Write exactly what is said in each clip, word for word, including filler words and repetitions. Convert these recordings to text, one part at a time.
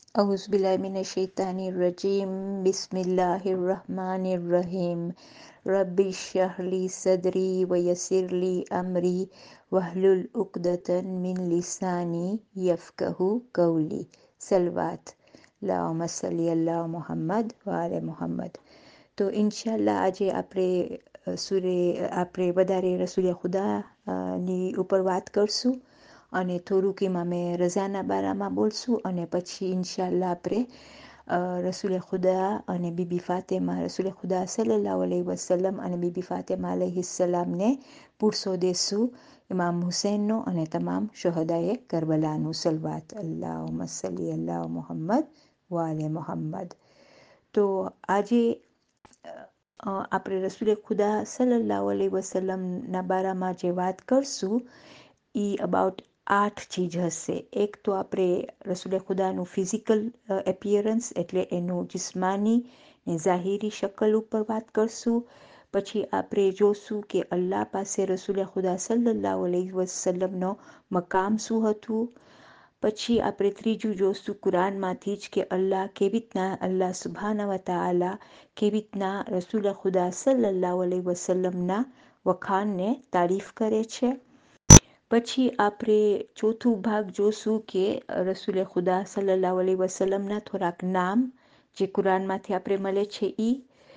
औज़ुबिल्लाहिमिनश्शैतानिर्रजीम बिस्मिल्लाहिर्रहमानिर्रहीम रब्बिश्रह सदरी वयस्सिरली अमरी वहलुल उक़दतन मिन लिसानी यफ़क़हू कौली। सलवात अल्लाहुम्मा सल्ली अला मुहम्मद व आले मुहम्मद। તો ઇન્શાલ્લાહ આજે આપણે સૂરે આપણે વધારે રસૂલે ખુદાની ઉપર વાત કરશું અને થોડુંક એમાં મેં રઝાના બારામાં બોલશું અને પછી ઇન્શાલ્લાહ આપણે રસૂલે ખુદા અને બીબી ફાતેમા રસૂલે ખુદા સલ્લલ્લાહુ અલૈહિ વસલ્લમ અને બીબી ફાતેમા અલૈહિસ્સલામને પુરસો દેશું ઇમામ હુસૈનનો અને તમામ શહદાએ કરબલાનું સલવાત અલ્લાહુમ્મા સલ્લી અલા મુહમ્મદ વ આલે મુહમ્મદ। તો આજે આપણે રસૂલે ખુદા સલ્લલ્લાહુ અલૈહિ વસલ્લમના બારામાં જે વાત કરશું એ અબાઉટ આઠ ચીજ હશે। એક તો આપણે રસૂલે ખુદાનું ફિઝિકલ એપિયરન્સ એટલે એનું જિસ્માની ને ઝાહિરી શકલ ઉપર વાત કરશું। પછી આપણે જોશું કે અલ્લાહ પાસે રસૂલે ખુદા સલ્લલ્લાહુ અલૈહિ વસલ્લમનો મકામ શું હતું। પછી આપણે ત્રીજું જોશું કુરાનમાંથી જ કે અલ્લાહ કેવી રીતના અલ્લાહ સુબ્હાના વ તઆલા કેવી રીતના રસૂલ ખુદા સલ્લલ્લાહુ અલૈહિ વસલ્લમના વખાણને તારીફ કરે છે। પછી આપણે ચોથું ભાગ જોશું કે રસૂલે ખુદા સલ્લલ્લાહુ અલૈહિ વસલ્લમના થોડાક નામ જે કુરાનમાંથી આપણે મળે છે એ।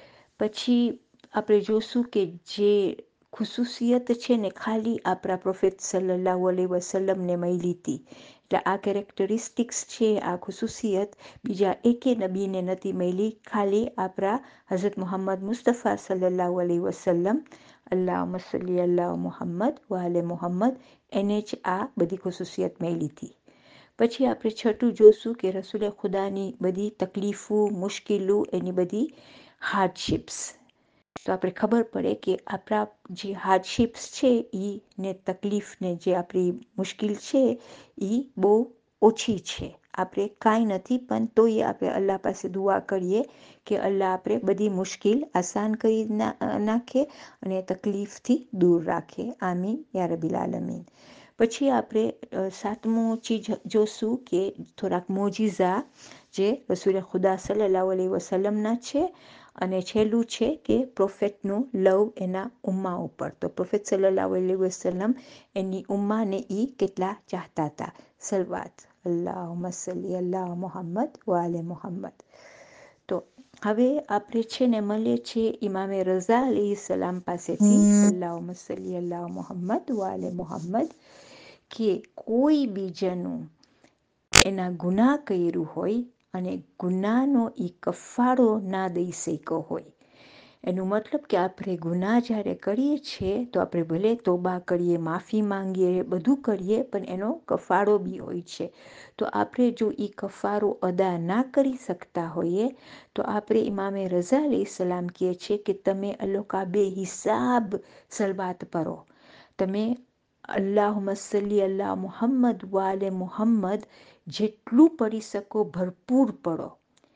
પછી આપણે જોશું કે જે ખુસુસિયત છે ને ખાલી આપણા પ્રોફેટ સલ્લલ્લાહુ અલૈહિ વસલ્લમને મળી હતી, એટલે આ કેરેક્ટરિસ્ટિક્સ છે, આ ખુસુસિયત બીજા એકે નબીને નથી મળી, ખાલી આપણા હઝરત મુહમ્મદ મુસ્તફા સલ્લલ્લાહુ અલૈહિ વસલ્લમ અલ્લાહુમ્મા સલ્લી અલા મુહમ્મદ વ આલે મુહમ્મદ એને જ આ બધી ખુસુસિયત મળી હતી। પછી આપણે છઠ્ઠું જોશું કે રસૂલે ખુદાની બધી તકલીફો મુશ્કેલો એની બધી હાર્ડશિપ્સ, તો આપણે ખબર પડે કે આપણા જે હાર્ડશિપ્સ છે એ ને તકલીફને જે આપણી મુશ્કેલ છે એ બહુ ઓછી છે, આપણે કાંઈ નથી પણ તોય આપણે અલ્લાહ પાસે દુઆ કરીએ કે અલ્લાહ આપણે બધી મુશ્કેલ આસાન કરી નાખે અને તકલીફથી દૂર રાખે, આમીન યા રબ્બિલ આલમીન। પછી આપણે સાતમું ચીજ જોશું કે થોડાક મોજીઝા જે રસૂલે ખુદા સલ્લલ્લાહુ અલૈહિ વસલ્લમના છે અને છેલ્લું છે કે પ્રોફેટનું લવ એના ઉમ્મા ઉપર, તો પ્રોફેટ સલ્લલ્લાહુ અલૈહિ વસલ્લમ એની ઉમ્માને એ કેટલા ચાહતા હતા। સલવાત અલ્લાહુમ્મા સલ્લી અલા મુહમ્મદ વ આલે મુહમ્મદ। તો હવે આપણે છે ને મળીએ છીએ ઇમામે રઝા અલૈહિસ્સલામ પાસેથી અલ્લાહુમ્મા સલ્લી અલા મુહમ્મદ વ આલે મુહમ્મદ કે કોઈ બીજાનું એના ગુનાહ કર્યું હોય અને ગુનાહનો એ કફારો ના દઈ શક્યો હોય, એનું મતલબ કે આપણે ગુનાહ જ્યારે કરીએ છીએ તો આપણે ભલે તોબા કરીએ, માફી માંગીએ, બધું કરીએ, પણ એનો કફારો બી હોય છે। તો આપણે જો એ કફારો અદા ના કરી શકતા હોઈએ તો આપણે ઇમામે રઝા અલૈહિસ્સલામ કહે છે કે તમે અલ્લોકા બે હિસાબ સલવાત પઢો, તમે અલ્લાહુમ્મા સલ્લી અલા મુહમ્મદ વ આલે મુહમ્મદ જેટલું પડી શકો ભરપૂર પઢો।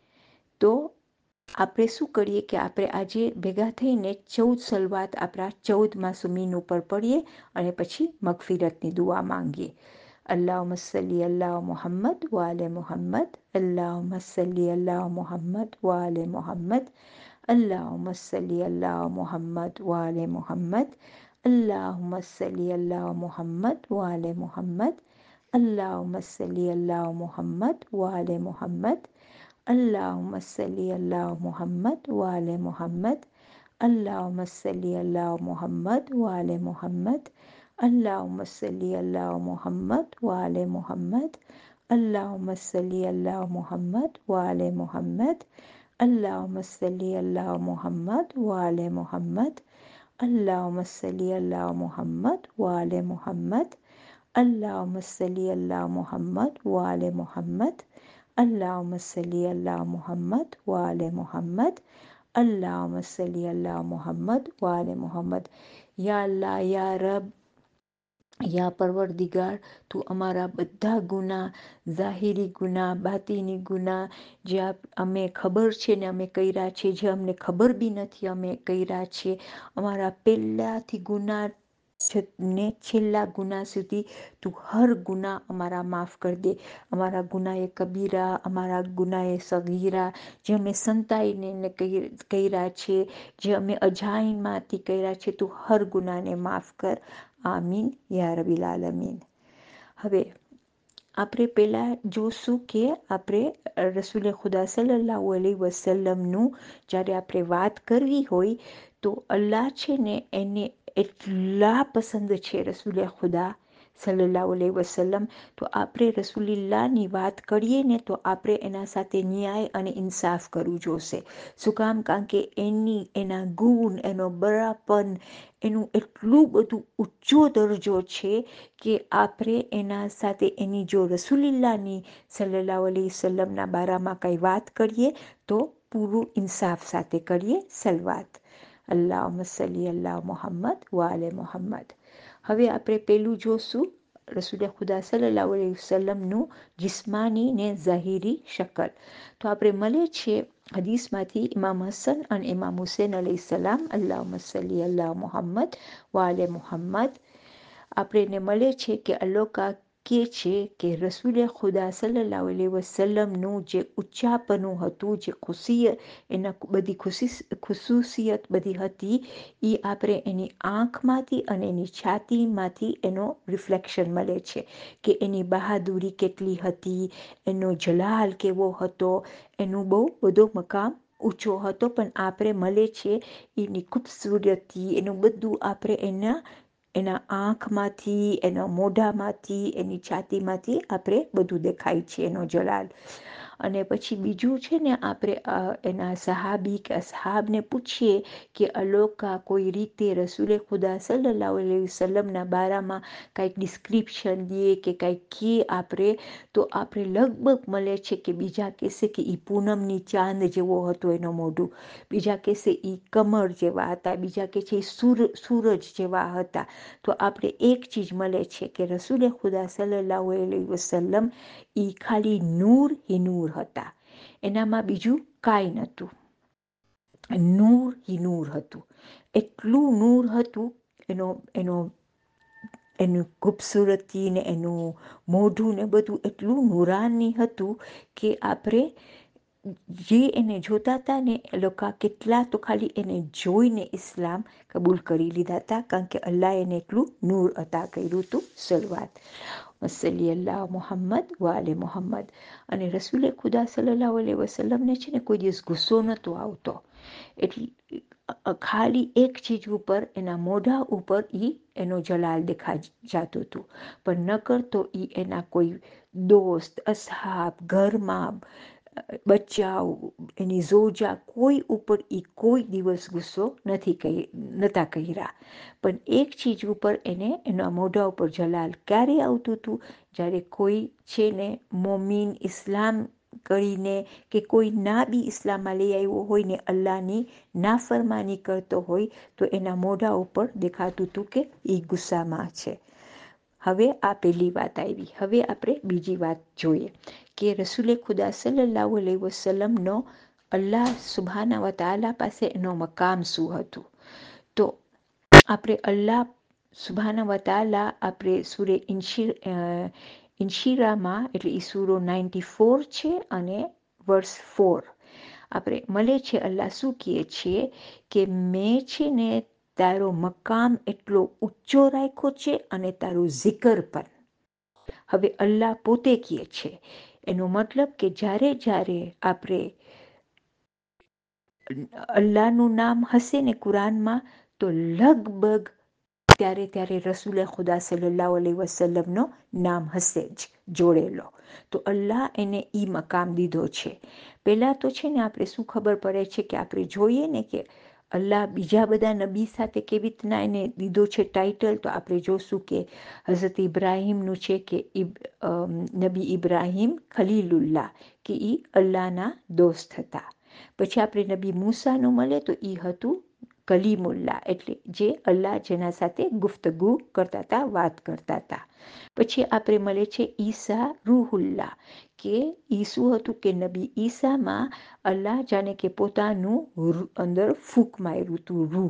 તો આપણે શું કરીએ કે આપણે આજે ભેગા થઈને ચૌદ સલવાત આપણા ચૌદ માસુમીન ઉપર પઢીએ અને પછી મગફિરતની દુઆ માંગીએ। અલ્લાહુમ્મા સલ્લી અલા મુહમ્મદ વ આલે મુહમ્મદ, અલ્લાહુમ્મા સલ્લી અલા મુહમ્મદ વ આલે મુહમ્મદ, અલ્લાહુમ્મા સલ્લી અલા મુહમ્મદ વ આલે મુહમ્મદ, અલ્લાહુમ્મા સલ્લી અલા મુહમ્મદ વ આલે મુહમ્મદ, અલ્લાહુમ્મા સલ્લી અલા મુહમ્મદ વ આલે મુહમ્મદ, અલ્લાહુમ્મા સલ્લી અલા મુહમ્મદ વ આલે મુહમ્મદ, અલ્લાહુમ્મા સલ્લી અલા મુહમ્મદ વ આલે મુહમ્મદ, અલ્લાહુમ્મા સલ્લી અલા મુહમ્મદ વ આલે મુહમ્મદ, અલ્લાહુમ્મા સલ્લી અલા મુહમ્મદ વ આલે મુહમ્મદ, અલ્લાહુમ્મા સલ્લી અલા મુહમ્મદ વ આલે મુહમ્મદ, અલ્લાહુમ્મા સલ્લી અલા મુહમ્મદ વ આલે મુહમ્મદ, અલ્લાહુમ્મા સલ્લી અલા મુહમ્મદ વ આલે મુહમ્મદ, અલ્લાહુમ્મા સલ્લી અલા મુહમ્મદ વ આલે મુહમ્મદ, અલ્લાહુમ્મા સલ્લી અલા મુહમ્મદ વ આલે મુહમ્મદ। યા અલ્લાહ, યા રબ, યા પરવરદિગાર, તું અમારા બધા ગુનાહ, ઝાહિરી ગુનાહ, બાતીની ગુનાહ, જે અમે ખબર છે ને અમે કર્યા છે, જે અમને ખબર બી નથી અમે કર્યા છે, અમારા પહેલાંથી ગુનાહ ને છેલ્લા ગુના સુધી તું હર ગુના અમારા માફ કરી દે. અમારા ગુનાએ કબીરા, અમારા ગુનાએ સગીરા, જે અમે સંતાઈને કર્યા છે, જે અમે અજાણ્યામાંથી કર્યા છે, તું હર ગુનાને માફ કર. આમીન યા રબિલ આલમીન. હવે આપણે પહેલાં જોશું કે આપણે રસૂલે ખુદા સલ્લલ્લાહુ અલૈહિ વસલ્લમનું જ્યારે આપણે વાત કરવી હોય તો અલ્લાહ છે ને એને એટલા પસંદ છે રસૂલે ખુદા સલ્લલ્લાહુ અલૈહિ વસલ્લમ, તો આપણે રસૂલિલ્લાહની વાત કરીએ ને તો આપણે એના સાથે ન્યાય અને ઇન્સાફ કરવું જોશે. શું કામ? કારણ કે એની એના ગુણ, એનો બરાપન, એનું એટલું બધું ઊંચો દરજ્જો છે કે આપણે એના સાથે એની જો રસૂલિલ્લાહની સલ્લલ્લાહુ અલૈહિ વસલ્લમના બારામાં કંઈ વાત કરીએ તો પૂરું ઇન્સાફ સાથે કરીએ. સલવાત. અલ્લાહુમ્મા સલ્લી અલા મુહમ્મદ વ આલે મુહમ્મદ. હવે આપણે પેલું જોશું રસૂલે ખુદા સલ્લલ્લાહુ અલૈહિ વસલ્લમનું જિસ્માની ને ઝાહિરી શકલ. તો આપણે મળે છે હદીસમાંથી ઇમામ હસન અને ઇમામ હુસૈન અલૈહિ સલામ, અલ્લાહુમ્મા સલ્લી અલા મુહમ્મદ વ આલે મુહમ્મદ. આપણને મળે છે કે અલ્લાહ કહે છે કે રસૂલે ખુદા સલ્લલ્લાહુ અલૈહિ વસલ્લમનું જે ઊંચાપણું હતું, જે ખુશિયત, એના બધી ખુશી ખુશૂસિયત બધી હતી, એ આપણે એની આંખમાંથી અને એની છાતીમાંથી એનો રિફ્લેક્શન મળે છે કે એની બહાદુરી કેટલી હતી, એનો જલાલ કેવો હતો, એનું બહુ બધો મકામ ઊંચો હતો. પણ આપણે મળે છે એની ખૂબસૂરતી, એનું બધું આપણે એના એના આંખમાંથી, એના મોઢામાંથી, એની છાતીમાંથી આપણે બધું દેખાય છે એનો જલાલ. અને પછી બીજું છે ને આપણે એના સહાબી કે અસહાબને પૂછીએ કે અલોકા કોઈ રીતે રસૂલે ખુદા સલ્લલ્લાહુ અલૈહિ વસલ્લમના બારામાં કાંઈક ડિસ્ક્રિપ્શન દે કે કાંઈક કહે આપણે, તો આપણે લગભગ મળે છે કે બીજા કહેશે કે એ પૂનમની ચાંદ જેવો હતો એનો મોઢું, બીજા કહેશે એ કમર જેવા હતા, બીજા કહે છે એ સૂર સૂરજ જેવા હતા. તો આપણે એક ચીજ મળે છે કે રસૂલે ખુદા સલ્લલ્લાહુ અલૈહિ વસલ્લમ એ ખાલી નૂર હી નૂર હતા, એનામાં બીજું કાંઈ નહોતું. નૂર હી નૂર હતું, એટલું નૂર હતું. એનો એનો એનું ખૂબસૂરતી ને એનું મોઢું ને બધું એટલું નૂરાની હતું કે આપણે જે એને જોતા હતા ને એ લોકો કેટલા તો ખાલી એને જોઈને ઇસ્લામ કબૂલ કરી લીધા હતા, કારણ કે અલ્લાહ એને એટલું નૂર અતા કર્યું હતું. સલવાત. વસલ્લી અલ્લાહ મુહમ્મદ વ આલે મુહમ્મદ. અને રસૂલે ખુદા સલ્લલ્લાહુ અલૈહિ વસલ્લમને છે ને કોઈ દિવસ ગુસ્સો નહોતો આવતો. એટલે ખાલી એક ચીજ ઉપર, એના મોઢા ઉપર એ એનો જલાલ દેખા જતું હતું. પણ ન કરતો એ એના કોઈ દોસ્ત, અસહાબ, ઘરમાં બચ્ચાઓ, એની ઝોજા, કોઈ ઉપર એ કોઈ દિવસ ગુસ્સો નથી કરી નહોતા કર્યા. પણ એક ચીજ ઉપર એને એના મોઢા ઉપર જલાલ ક્યારે આવતું હતું? જ્યારે કોઈ છે ને મોમીન ઇસ્લામ કરીને કે કોઈ ના બી ઇસ્લામમાં લઈ આવ્યો હોય ને અલ્લાહની નાફરમાની કરતો હોય તો એના મોઢા ઉપર દેખાતું હતું કે એ ગુસ્સામાં છે. હવે આ પહેલી વાત આવી. હવે આપણે બીજી વાત જોઈએ કે રસૂલે ખુદા સલ્લલ્લાહુ અલૈહિ વસલ્લમનો અલ્લાહ સુબ્હાના વ તઆલા પાસે એનો મકામ શું હતું? તો આપણે અલ્લાહ સુબ્હાના વ તઆલા આપણે સૂરે ઇન્શિર ઇન્શિરામાં, એટલે એ સૂરો નાઇન્ટી ફોર છે અને વર્સ ફોર આપણે મળે છે. અલ્લાહ શું કહે છે કે મેં છે ને તારો મકામ એટલો ઊંચો રાખ્યો છે અને તારું zikr પણ. હવે અલ્લાહ પોતે કહે છે, એનો મતલબ કે જ્યારે જ્યારે આપણે અલ્લાહનું નામ હશે ને કુરાનમાં તો લગભગ ત્યારે ત્યારે રસૂલે ખુદા સલ્લલ્લાહુ અલૈહિ વસલ્લમનો નામ હશે જ જોડેલો. તો અલ્લાહ એને ઈ મકામ દીધો છે. પહેલાં તો છે ને આપણે શું ખબર પડે છે કે આપણે જોઈએ ને કે અલ્લાહ બીજા બધા નબી સાથે કેવી રીતના એને દીધો છે ટાઇટલ, તો આપણે જોશું કે હઝરત ઇબ્રાહીમનું છે કે નબી ઇબ્રાહીમ ખલીલુલ્લાહ, કે એ અલ્લાહના દોસ્ત હતા. પછી આપણે નબી મૂસાનું મળે તો એ હતું કલીમુલ્લાહ, એટલે જે અલ્લાહ જેના સાથે ગુફ્તગુ કરતા હતા, વાત કરતા હતા. પછી આપણે મળે છે ઈસા રૂહુલ્લાહ, કે ઈ શું હતું કે નબી ઈસામાં અલ્લાહ જાણે કે પોતાનું અંદર ફૂંક માર્યું હતું, રૂહ,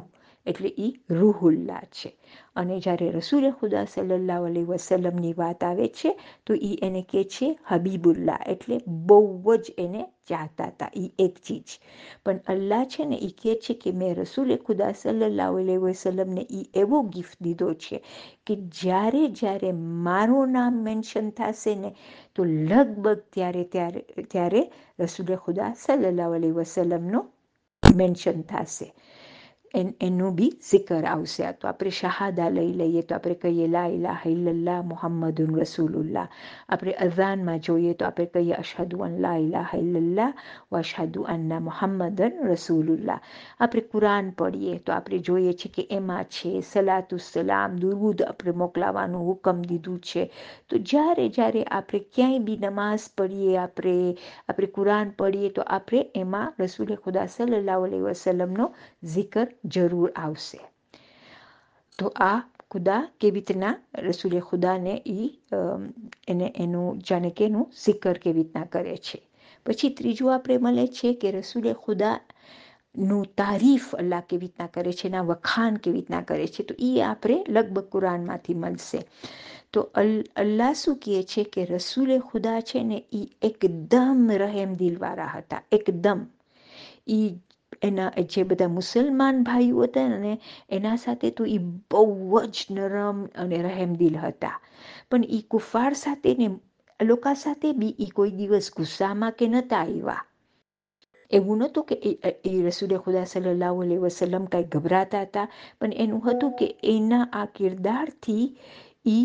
એટલે એ રૂહુલ્લાહ છે. અને જ્યારે રસૂલે ખુદા સલ્લલ્લાહુ અલૈહિ વસલ્લમની વાત આવે છે તો એ એને કહે છે હબીબુલ્લાહ, એટલે બહુ જ એને ચાહતા હતા એ એક ચીજ. પણ અલ્લાહ છે ને એ કહે છે કે મેં રસૂલે ખુદા સલ્લલ્લાહુ અલૈહિ વસલ્લમને એ એવો ગિફ્ટ દીધો છે કે જ્યારે જ્યારે મારું નામ મેન્શન થશે ને તો લગભગ ત્યારે ત્યારે ત્યારે રસૂલે ખુદા સલ્લલ્લાહુ અલૈહિ વસલ્લમનો મેન્શન થશે, એન એનું બી zikr આવશે. તો આપણે શહાદા લઈ લઈએ તો આપણે કહીએ લા ઇલાહા ઇલ્લલ્લાહ મુહમ્મદુન રસૂલુલ્લાહ. આપણે અઝાનમાં જોઈએ તો આપણે કહીએ અશહદુ અન લા ઇલાહા ઇલ્લલ્લાહ વ અશહદુ અન્ના મુહમ્મદન રસૂલુલ્લાહ. આપણે કુરાન પઢીએ તો આપણે જોઈએ છીએ કે એમાં છે સલાતુ સલામ દુરૂદ આપણે મોકલાવાનું હુકમ દીધું છે. તો જ્યારે જ્યારે આપણે ક્યાંય બી નમાઝ પઢીએ, આપણે આપણે કુરાન પઢીએ તો આપણે એમાં રસૂલે ખુદા સલ્લલ્લાહુ અલૈહિ વસલ્લમનો zikr જરૂર આવશે. તો આ ખુદા કેવી રીતના રસૂલે ખુદાને એ એને એનું જાણે કે એનું zikr કેવી રીતના કરે છે. પછી ત્રીજું આપણે મળે છે કે રસૂલે ખુદા નું તારીફ અલ્લાહ કેવી રીતના કરે છે, એના વખાણ કેવી રીતના કરે છે, તો એ આપણે લગભગ કુરાનમાંથી મળશે. તો અલ્લાહ શું કહે છે કે રસૂલે ખુદા છે ને એ એકદમ રહેમ દિલવાળા હતા, એકદમ. એ એના જે બધા મુસલમાન ભાઈઓ હતા ને એના સાથે તો એ બહુ જ નરમ અને રહેમદિલ હતા. પણ એ કુફાર સાથે ને લોકો સાથે બી એ કોઈ દિવસ ગુસ્સામાં કે નહોતા આવ્યા. એવું નહોતું કે એ રસૂલે ખુદા સલ્લલ્લાહુ અલૈહિ વસલ્લમ કાંઈ ગભરાતા હતા, પણ એનું હતું કે એના આ કિરદારથી એ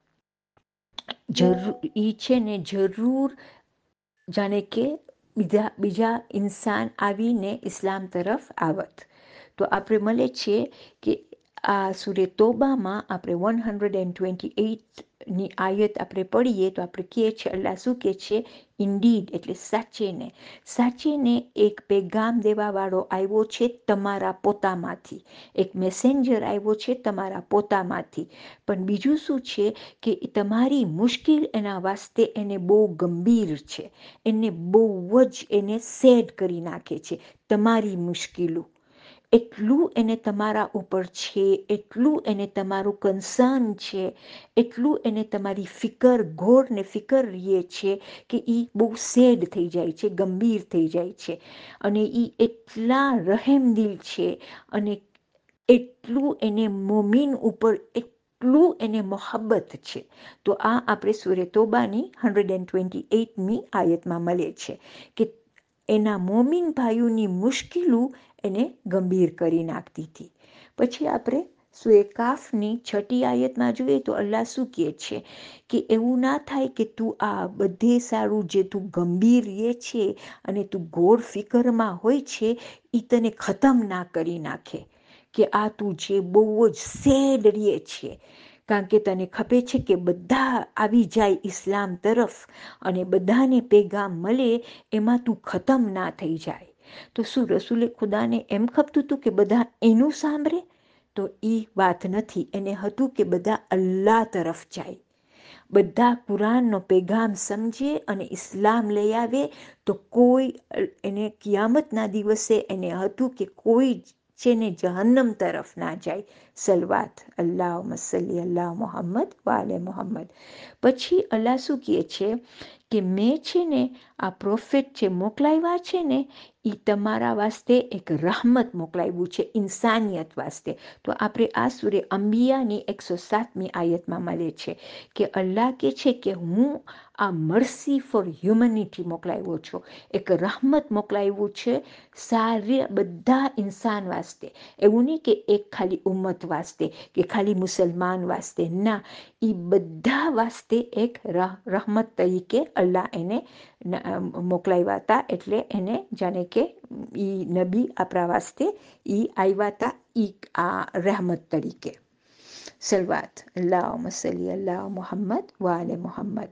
જરૂર એ છે ને જરૂર જાણે કે બીજા બીજા ઇન્સાન આવીને ઇસ્લામ તરફ આવત. તો આપણે મળે છીએ કે આ સૂરે તોબામાં આપણે વન હંડ્રેડ એન્ડ ટ્વેન્ટી એઇટની આયત આપણે પઢીએ તો આપણે કહે છે અલ્લાહ શું કહે છે, ઇન્ડીડ એટલે સાચેને સાચેને એક પેગામ દેવાવાળો આવ્યો છે તમારા પોતામાંથી, એક મેસેન્જર આવ્યો છે તમારા પોતામાંથી. પણ બીજું શું છે કે તમારી મુશ્કેલ એના વાસ્તે એને બહુ ગંભીર છે, એને બહુ જ એને સેડ કરી નાખે છે. તમારી મુશ્કેલો એટલું એને તમારા ઉપર છે, એટલું એને તમારું કન્સર્ન છે, એટલું એને તમારી ફિકર ઘોર ને ફિકર રહે છે કે એ બહુ સેડ થઈ જાય છે, ગંભીર થઈ જાય છે. અને એ એટલા રહેમદિલ છે અને એટલું એને મોમીન ઉપર એટલું એને મોહબ્બત છે. તો આ આપણે સૂરે તોબાની હંડ્રેડ એન્ડ ટ્વેન્ટી એઇટમી આયતમાં મળે છે કે એના મોમીન ભાઈઓની મુશ્કેલો એને ગંભીર કરી નાખતી હતી. પછી આપણે સૂરે કાફની છઠ્ઠી આયતમાં જોઈએ તો અલ્લાહ શું કહે છે કે એવું ના થાય કે તું આ બધે સારું જે તું ગંભીર રહે છે અને તું ઘોર ફિકરમાં હોય છે એ તને ખતમ ના કરી નાખે, કે આ તું જે બહુ જ સેડ રહે છે કારણ કે તને ખબર છે કે બધા આવી જાય ઇસ્લામ તરફ અને બધાને પેગામ મળે, એમાં તું ખતમ ના થઈ જાય. તો શું રસૂલે ખુદાને એમ ખપતું હતું કે બધા એનું સાંભળે? તો એ વાત નથી. એને હતું કે બધા અલ્લાહ તરફ જાય, બધા કુરાનનો પેગામ સમજે અને ઇસ્લામ લઈ આવે. તો કોઈ એને કિયામતના દિવસે એને હતું કે કોઈ છે ને જહન્નમ તરફ ના જાય. સલવાત અલ્લાહુમ્મા સલ્લી અલા મુહમ્મદ વાલે મુહમ્મદ. પછી અલ્લાહ શું કહે છે કે મેં છે ને આ પ્રોફેટ જે મોકલાવ્યા છે ને એ તમારા વાસ્તે એક રહમત મોકલાવ્યું છે ઇન્સાનિયત વાસ્તે. તો આપણે આ સૂરે અંબિયાની એકસો સાતમી આયતમાં મળે છે કે અલ્લાહ કહે છે કે હું આ મર્સી ફોર હ્યુમનિટી મોકલાવ્યો છું, એક રહમત મોકલાવ્યું છે સારે બધા ઇન્સાન વાસ્તે. એવું નહીં કે એક ખાલી ઉમ્મત વાસ્તે કે ખાલી મુસલમાન વાસ્તે, ના, એ બધા વાસ્તે એક રહમત તરીકે અલ્લાહ એને મોકલાવ્યા હતા. એટલે એને જાણે કે એ નબી આપણા વાસ્તે એ આવ્યા હતા એ આ રહેમત તરીકે. સલવાત અલ્લાહુમ્મા સલ્લી અલા મુહમ્મદ વાલે મુહમ્મદ.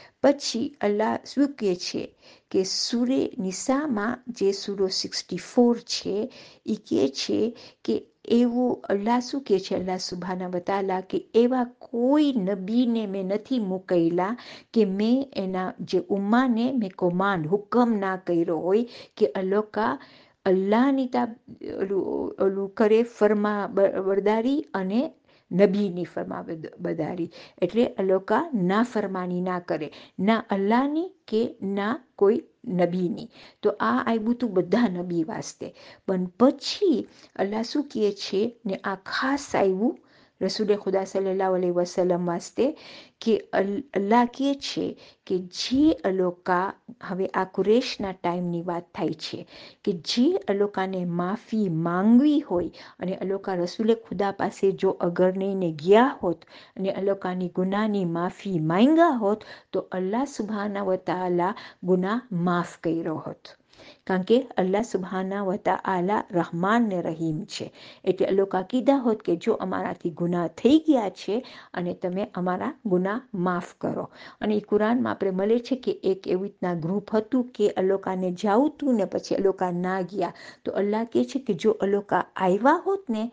પછી અલ્લાહ શું કહે છે કે સૂરે નિસામાં જે સૂરો સિક્સટી ફોર છે એ કહે છે કે એવું અલ્લાહ શું કહે છે, અલ્લાહ સુબ્હાના વ તઆલા કે એવા કોઈ નબીને મેં નથી મોકલ્યા કે મેં એના જે ઉમ્માને મેં કોમાન્ડ હુકમ ના કર્યો હોય કે અલોકા અલ્લાહની તા ઓલું ઓલું કરે ફરમા બરદારી અને નબીની ફરમા બદારી, એટલે એ લોકો ના ફરમાની ના કરે, ના અલ્લાહની કે ના કોઈ નબીની. તો આ આવ્યું હતું બધા નબી વાસ્તે. પણ પછી અલ્લાહ શું કહે છે ને, આ ખાસ આવ્યું રસૂલે ખુદા સલ્લલ્લાહુ અલૈહિ વસલ્લમ વાસ્તે કે અલ્લાહ કહે છે કે જે અલોકા, હવે આ કુરેશના ટાઈમની વાત થાય છે, કે જે અલોકાને માફી માંગવી હોય અને અલોકા રસૂલે ખુદા પાસે જો અગર નહીં ગયા હોત અને અલોકાની ગુનાની માફી માંગ્યા હોત તો અલ્લાહ સુબ્હાના વ તઆલા ગુનાહ માફ કર્યો હોત. કારણ કે અલ્લાહ સુબ્હાના વ તઆલા રહમાન ને રહીમ છે. એટલે અલોકા કીધા હોત કે જો અમારાથી ગુનાહ થઈ ગયા છે અને તમે અમારા ગુનાહ માફ કરો. અને એ કુરાનમાં આપણે મળે છે કે એક એવી રીતના ગ્રુપ હતું કે અલોકાને જાવું હતું ને પછી અલોકા ના ગયા, તો અલ્લાહ કહે છે કે જો અલોકા આવ્યા હોત ને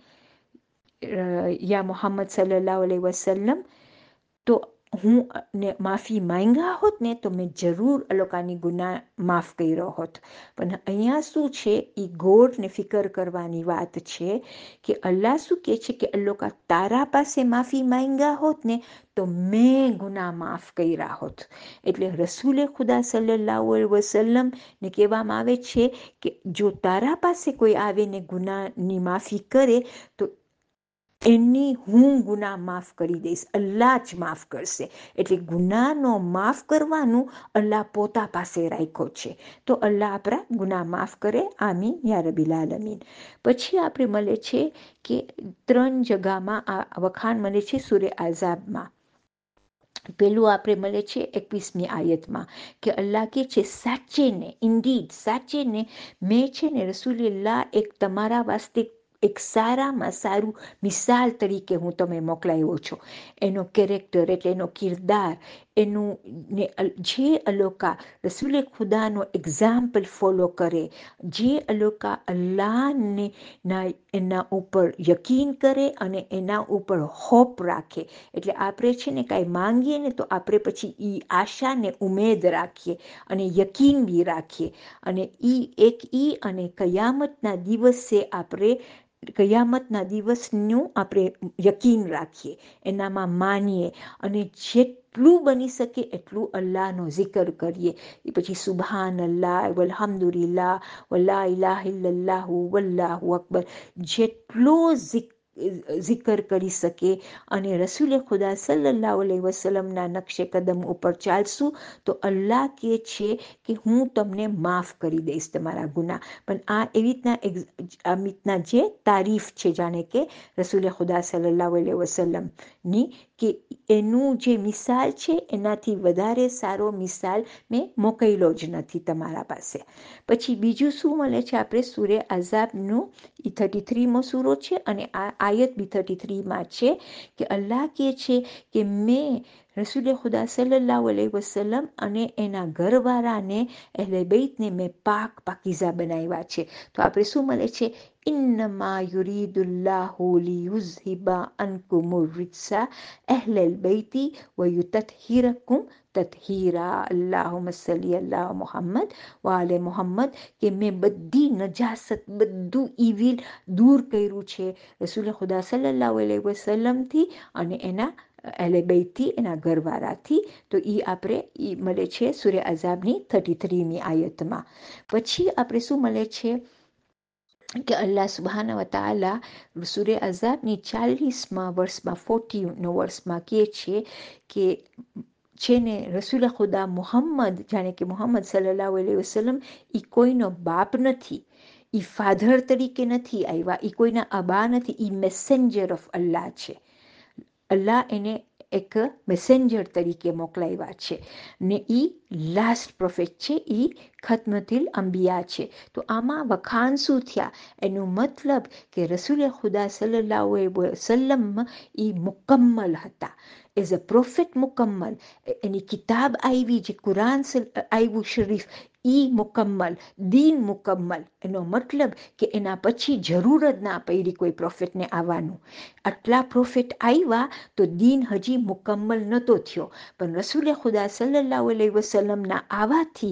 યા મોહમ્મદ સલ્લલ્લાહુ અલૈહિ વસલ્લમ, તો હું ને માફી માંગ્યા હોત ને તો મેં જરૂર અલોકાની ગુનાહ માફ કર્યો હોત. પણ અહીંયા શું છે, એ ગોર ને ફિકર કરવાની વાત છે કે અલ્લાહ શું કહે છે કે અલોકા તારા પાસે માફી માંગ્યા હોત ને તો મેં ગુનાહ માફ કર્યા હોત. એટલે રસૂલે ખુદા સલ્લલ્લાહુ અલૈહિ વસલ્લમ ને કહેવામાં આવે છે કે જો તારા પાસે કોઈ આવે ને ગુનાહની માફી કરે તો એની હું ગુનાહ માફ કરી દઈશ, અલ્લાહ જ માફ કરશે. એટલે ગુનાહનો માફ કરવાનું અલ્લાહ પોતા પાસે રાખ્યો છે. તો અલ્લાહ આપણા ગુનાહ માફ કરે, આમીન યા રબિલ આલમીન. પછી આપણે મળે છે કે ત્રણ જગામાં આ વખાણ મળે છે સૂરે આઝાબમાં. પેલું આપણે મળે છે એકવીસમી આયતમાં કે અલ્લાહ કે છે સાચે ને, ઇન્ડીડ સાચે ને મેં છે ને રસૂલલ્લાહ એક તમારા વાસ્તે એક સારામાં સારું મિસાલ તરીકે હું તમે મોકલાવ્યો છો. એનો કેરેક્ટર એટલે એનો કિરદાર, એનું ને જે અલોકા રસૂલે ખુદાનો એક્ઝામ્પલ ફોલો કરે, જે અલોકા અલ્લાહને ના એના ઉપર યકીન કરે અને એના ઉપર હોપ રાખે. એટલે આપણે છે ને કાંઈ માંગીએ ને તો આપણે પછી એ આશા ને ઉમેદ રાખીએ અને યકીન બી રાખીએ. અને ઈ એક ઈ અને કયામતના દિવસે આપણે કયામતના દિવસનું આપણે યકીન રાખીએ, એનામાં માનીએ અને જેટલું બની શકે એટલું અલ્લાહનો zikr કરીએ. એ પછી સુબહાન અલ્લાહ, વલ્હમ્દુલિલ્લાહ, વલા ઇલાહા ઇલ્લલ્લાહુ, વલ્લાહુ અકબર, જેટલો zikr કરી શકે અને રસૂલે ખુદા સલ્લલ્લાહુ અલૈહિ વસલ્લમના નકશે કદમ ઉપર ચાલશું તો અલ્લાહ કહે છે કે હું તમને માફ કરી દઈશ તમારા ગુનાહ. પણ આ એવી રીતના આ રીતના જે તારીફ છે જાણે કે રસૂલે ખુદા સલ્લલ્લાહુ અલૈહિ વસલ્લમની, કે એનું જે મિસાલ છે એનાથી વધારે સારો મિસાલ મેં મોકલ્યો જ નથી તમારા પાસે. પછી બીજું શું મળે છે આપણે સૂરે આઝાબનું એ થર્ટી થ્રીમો સૂરો છે અને આ આયત બી થર્ટી થ્રીમાં છે કે અલ્લાહ કહે છે કે મેં રસૂલે ખુદા સલ્લલ્લાહુ અલૈહિ વસલ્લમ અને એના ઘરવાળાને અહલે બૈતને મેં પાક પાકીઝા બનાવ્યા છે. તો આપણે શું મળે છે, ઇન્નમા યુરીદુલ્લાહુ લિયુઝહિબા અનકુમુર રિજ્સા અહલલ બૈતી વયુતતહિરકુમ તતહીરા. અલ્લાહુમ્મા સલ્લી અલા મુહમ્મદ વ આલે મુહમ્મદ, કે મેં બધી નજાસત બધું ઈવિલ દૂર કર્યું છે રસૂલ ખુદા સલ્લલ્લાહુ અલૈહિ વસલ્લમથી અને એના અહલે બૈતથી, એના ઘરવાળાથી. તો એ આપણે એ મળે છે સૂરે અઝાબની થર્ટી થ્રીમી આયતમાં. પછી આપણે શું મળે છે કે અલ્લાહ સુબ્હાના વ તઆલા સૂરે અઝાબની ચાલીસમાં વર્ષમાં ફોર્ટીનો વર્ષમાં કહે છે કે છે ને રસૂલ ખુદા મુહમ્મદ, જાણે કે મુહમ્મદ સલ્લલ્લાહુ અલૈહિ વસલ્લમ એ કોઈનો બાપ નથી, એ ફાધર તરીકે નથી આવ્યા, એ કોઈના અબા નથી, એ મેસેન્જર ઓફ અલ્લાહ છે. અલ્લાહ એને એક મેસેન્જર તરીકે મોકલાવ્યા છે ને એ લાસ્ટ પ્રોફેટ છે, એ ખતમતિલ અંબિયા છે. તો આમાં વખાણ શું થયા, એનું મતલબ કે રસૂલ ખુદા સલ્લલ્લાહુ અલૈહિ વસલ્લમ એ મુકમ્મલ હતા, એઝ અ પ્રોફેટ મુકમ્મલ. એની કિતાબ આવી જે કુરાન આવ્યું શરીફ, એ મુકમ્મલ, દીન મુકમ્મલ. એનો મતલબ કે એના પછી જરૂર જ ના પડી કોઈ પ્રોફેટને આવવાનું. આટલા પ્રોફેટ આવ્યા તો દીન હજી મુકમ્મલ નહોતો થયો, પણ રસૂલે ખુદા સલ્લલ્લાહુ અલૈહિ વસલ્લમના આવવાથી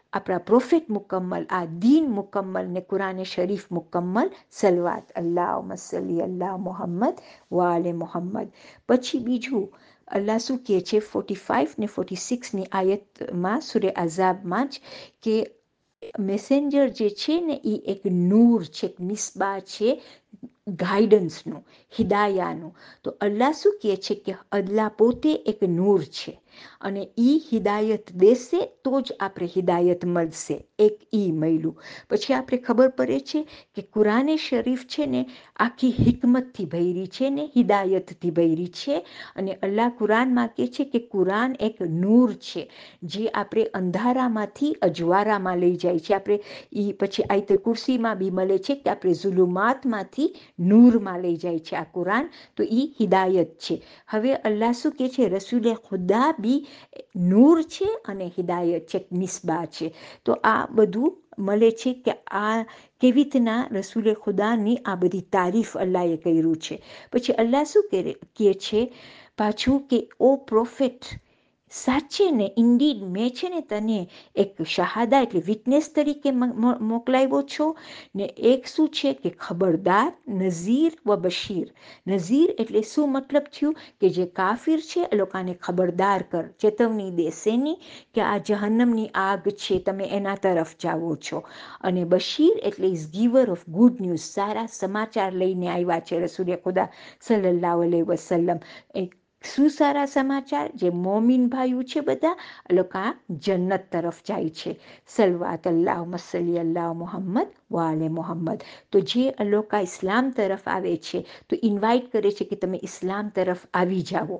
આપણા પ્રોફેટ મુકમ્મલ, આ દીન મુકમ્મલ ને કુરાન શરીફ મુકમ્મલ, સલવાત અલ્લાહુમ્મા સલ્લી અલ્લા મુહમ્મદ વાલે મુહમ્મદ. પછી બીજું અલ્લાહ શું કહે છે ફોર્ટી ફાઈવ ને ફોર્ટી સિક્સની આયતમાં સૂરે અઝાબમાં જ કે મેસેન્જર જે છે ને એ એક નૂર છે, એક મિસબા છે ગાઈડન્સનું, હિદાયાનું. તો અલ્લાહ શું કહે છે કે અલ્લાહ પોતે એક નૂર છે અને ઈ હિદાયત દેશે તો જ આપણે હિદાયત મળશે. એક ઈ મળ્યું. પછી આપણે ખબર પડે છે કે કુરાને શરીફ છે ને આખી હિકમતથી ભરી છે ને હિદાયતથી ભરી છે. અને અલ્લાહ કુરાનમાં કહે છે કે કુરાન એક નૂર છે જે આપણે અંધારામાંથી અજવાળામાં લઈ જાય છે. આપણે ઈ પછી આયતુલ કુર્સીમાં બી મળે છે કે આપણે ઝુલુમાતમાંથી નૂરમાં લઈ જાય છે આ કુરાન. તો ઈ હિદાયત છે. હવે અલ્લાહ શું કહે છે, રસૂલે ખુદા બી નૂર છે અને હિદાયત છે, મિસબા છે. તો આ બધું મળે છે કે આ કેવી રીતના રસૂલે ખુદાની આ બધી તારીફ અલ્લાહે કર્યું છે. પછી અલ્લાહ શું કહે છે પાછું કે ઓ પ્રોફેટ, સાચે ને ઇન્ડીડ મેં છે ને તને એક શહાદા એટલે વિટનેસ તરીકે મોકલાવ્યો છો ને એક શું છે કે ખબરદાર, નઝીર વ બશીર. નઝીર એટલે શું મતલબ થયું કે જે કાફિર છે એ લોકોને ખબરદાર કર, ચેતવણી દે શેની કે આ જહન્નમની આગ છે, તમે એના તરફ જાઓ છો. અને બશીર એટલે is giver of good news, સારા સમાચાર લઈને આવ્યા છે રસૂલે ખુદા સલ્લલ્લાહુ અલૈહિ વસલ્લમ. શું સારા સમાચાર? જે મોમિન ભાઈઓ છે બધા લોકો જન્નત તરફ જાય છે. સલવાત અલ્લાહુમ્મા સલ્લી અલ્લા મુહમ્મદ વાલે મુહમ્મદ. તો જે લોકો ઇસ્લામ તરફ આવે છે તો ઇન્વાઇટ કરે છે કે તમે ઇસ્લામ તરફ આવી જાઓ.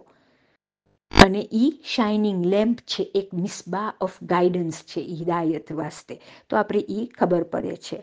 અને ઈ શાઇનિંગ લેમ્પ છે, એક મિસબા ઓફ ગાઈડન્સ છે હિદાયત વાસ્તે. તો આપણે ઈ ખબર પડે છે.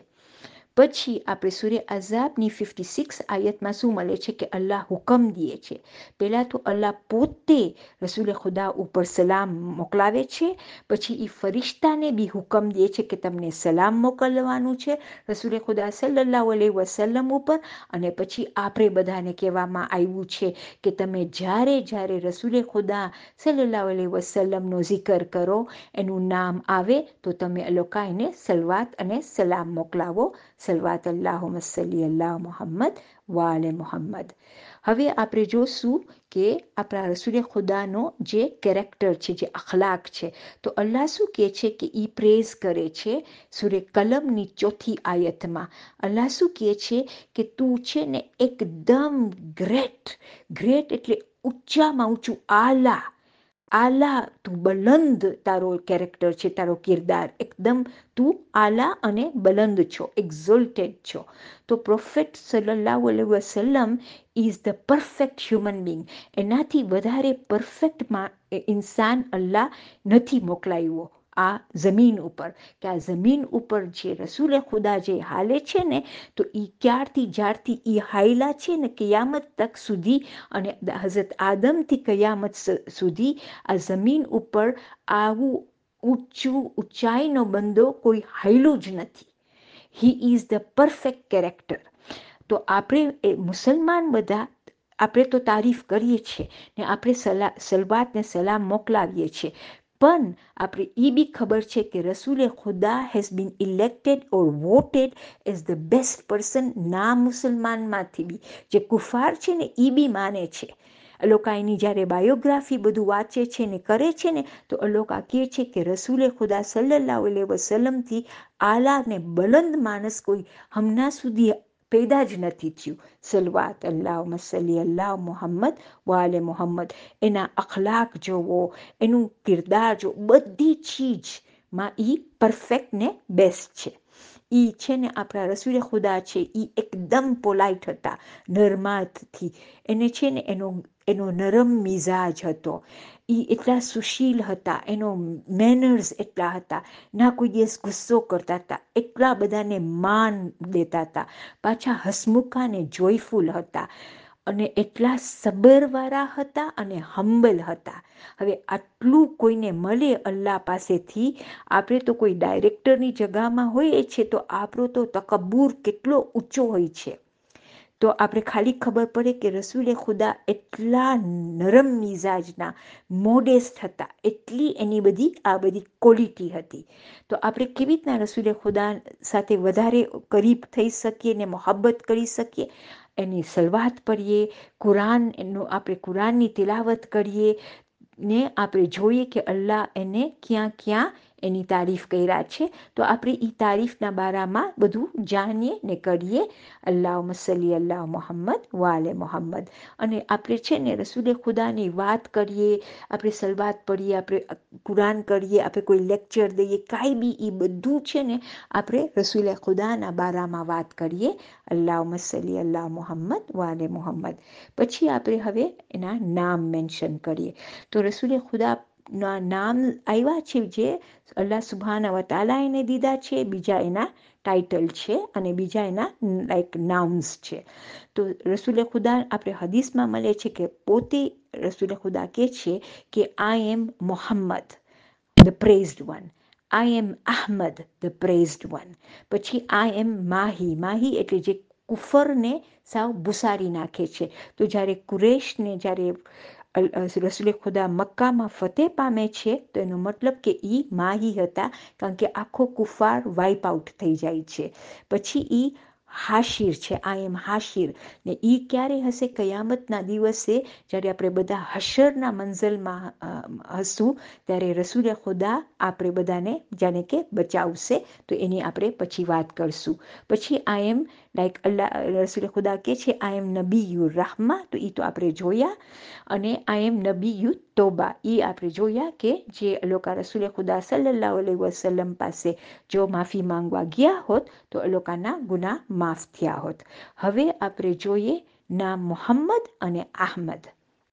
પછી આપણે સૂરે અઝાબની ફિફ્ટી સિક્સ આયતમાં શું મળે છે કે અલ્લાહ હુકમ દે છે. પહેલાં તો અલ્લાહ પોતે રસૂલે ખુદા ઉપર સલામ મોકલાવે છે. પછી એ ફરિશ્તાને બી હુકમ દે છે કે તમને સલામ મોકલવાનું છે રસૂલે ખુદા સલ્લલ્લાહુ અલૈહિ વસલ્લમ ઉપર. અને પછી આપણે બધાને કહેવામાં આવ્યું છે કે તમે જ્યારે જ્યારે રસૂલે ખુદા સલ્લલ્લાહુ અલૈહિ વસલ્લમનો જિકર કરો, એનું નામ આવે તો તમે લોકો એને સલવાત અને સલામ મોકલાવો. સલવાત અલ્લાહુમ્મા સલ્લી અલ્લા મુહમ્મદ વાલે મુહમ્મદ. હવે આપણે જોશું કે આપણા રસૂલે ખુદાનો જે કેરેક્ટર છે, જે અખલાક છે. તો અલ્લાહ શું કહે છે કે એ પ્રેઝ કરે છે સૂરે કલમની ચોથી આયતમાં. અલ્લાહ શું કહે છે કે તું છે ને એકદમ ગ્રેટ, ગ્રેટ એટલે ઊંચામાં ઊંચું, આલા આલા, તું બલંદ તારો કેરેક્ટર છે, તારો કિરદાર એકદમ તું આલા અને બલંદ છો, એક્ઝોલ્ટેડ છો. તો પ્રોફેટ સલ્લલ્લાહુ અલૈહિ વસલ્લમ is the perfect human being. એનાથી વધારે પરફેક્ટ ઇન્સાન અલ્લાહ નથી મોકલાવ્યો આ જમીન ઉપર. કે આ જમીન ઉપર જે રસૂલે ખુદા જે હાલે છે ને, તો એ ક્યારથી જ્યારથી એ હાયલા છે ને કિયામત તક સુધી, અને હઝરત આદમથી કિયામત સુધી આ જમીન ઉપર આવું ઊંચું ઊંચાઈનો બંદો કોઈ હાયલું જ નથી. He is the perfect character. તો આપણે એ મુસલમાન બધા આપણે તો તારીફ કરીએ છીએ ને આપણે સલા સલવાત ને સલામ મોકલાવીએ છીએ. પણ આપણે એ બી ખબર છે કે રસૂલે ખુદા has been elected or voted as the best person. ના મુસલમાનમાંથી બી જે કુફાર છે ને એ બી માને છે. એ લોકો એની જ્યારે બાયોગ્રાફી બધું વાંચે છે ને કરે છે ને, તો એ લોકો કહે છે કે રસૂલે ખુદા સલ્લલ્લાહુ અલૈહિ વસલ્લમથી આલા ને બલંદ માણસ કોઈ હમણાં સુધી પેદા જ નથી થયું. સલવાત અલ્લાહુમ્મા સલ્લી અલ્લા મુહમ્મદ વાલે મુહમ્મદ. એના અખલાક જોવો, એનું કિરદાર જો, બધી ચીજમાં એ પરફેક્ટ ને બેસ્ટ છે. ઈ છે ને આપણા રસૂલે ખુદા છે એ એકદમ પોલાઇટ હતા, નરમાતથી. એને છે ને એનો એનો નરમ મિજાજ હતો. એ એટલા સુશીલ હતા, એનો મેનર્સ એટલા હતા, ના કોઈ દિવસ ગુસ્સો કરતા હતા, એટલા બધાને માન દેતા હતા, પાછા હસમુખા ને જોયફુલ હતા, અને એટલા સબરવાળા હતા અને હમ્બલ હતા. હવે આટલું કોઈને મળે અલ્લાહ પાસેથી. આપણે તો કોઈ ડાયરેક્ટરની જગામાં હોઈએ છીએ તો આપણો તો તકબ્બુર કેટલો ઊંચો હોય છે. તો આપણે ખાલી ખબર પડે કે રસૂલે ખુદા એટલા નરમ મિજાજના, મોડેસ્ટ હતા, એટલી એની બધી આ બધી ક્વોલિટી હતી. તો આપણે કેવી રીતના રસૂલે ખુદા સાથે વધારે કરીબ થઈ શકીએ ને મોહબ્બત કરી શકીએ, એની સલવાત પઢીએ, કુરાન એનું આપણે કુરાનની તિલાવત કરીએ ને આપણે જોઈએ કે અલ્લાહ એને ક્યાં ક્યાં એની તારીફ કર્યા છે. તો આપણે એ તારીફના બારામાં બધું જાણીએ ને કરીએ. અલ્લાહુમ્મા સલ્લી અલ્લાહ મોહમ્મદ વાલે મોહમ્મદ. અને આપણે છે ને રસૂલે ખુદાની વાત કરીએ, આપણે સલવાત પઢીએ, આપણે કુરાન કરીએ, આપણે કોઈ લેક્ચર દઈએ, કાંઈ બી એ બધું છે ને આપણે રસૂલે ખુદાના બારામાં વાત કરીએ. અલ્લાહુમ્મા સલ્લી અલ્લાહ મોહમ્મદ વાલે મોહમ્મદ. પછી આપણે હવે એના નામ મેન્શન કરીએ. તો રસૂલે ખુદાના નામ આવ્યા છે જે અલ્લાહ સુબ્હાના વ તઆલા એને દીધા છે, બીજા એના ટાઇટલ છે અને બીજા એના લાઈક નાઉન્સ છે. તો રસૂલે ખુદા આપણે હદીસમાં મળે છે કે પોતે રસૂલે ખુદા કહે છે કે I am Mohammad the praised one, I am Ahmad the praised one. પછી આઈ એમ માહી, માહી એટલે જે કુફરને સાવ ભૂસારી નાખે છે. તો જ્યારે કુરેશને જ્યારે રસૂલે ખુદા મક્કામાં ફતેહ પામે છે તો એનો મતલબ કે એ માહી હતા, કારણ કે આખો કુફાર વાઇપ આઉટ થઈ જાય છે. પછી એ હાશિર છે, આઈ એમ હાશિર. ને એ ક્યારે હશે? કયામતના દિવસે જ્યારે આપણે બધા હશરના મંઝલમાં હશું ત્યારે રસૂલે ખુદા આપણે બધાને જાણે કે બચાવશે. તો એની આપણે પછી વાત કરશું. પછી આઈ એમ લાઈક અલ્લાહ રસૂલે ખુદા કહે છે આઈ એમ નબીયુર રહમા, તો એ તો આપણે જોયા. અને આઈ એમ નબીયુ તોબા, એ આપણે જોયા કે જે લોકો રસૂલે ખુદા સલ્લલ્લાહુ અલૈહિ વસલ્લમ પાસે જો માફી માંગવા ગયા હોત તો એ લોકોના ગુનાહ માફ થયા હોત. હવે આપણે જોઈએ નામ મોહમ્મદ અને આહમદ.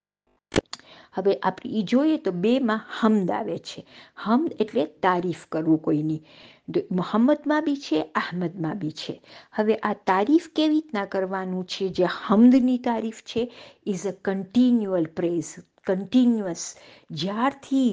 હવે આપણે એ જોઈએ તો બેમાં હમ્દ આવે છે. હમ્દ એટલે તારીફ કરવું કોઈની. મોહમ્મદમાં બી છે, આહમદમાં બી છે. હવે આ તારીફ કેવી રીતના કરવાનું છે? જે હમ્દની તારીફ છે is a continual praise, continuous. જ્યારથી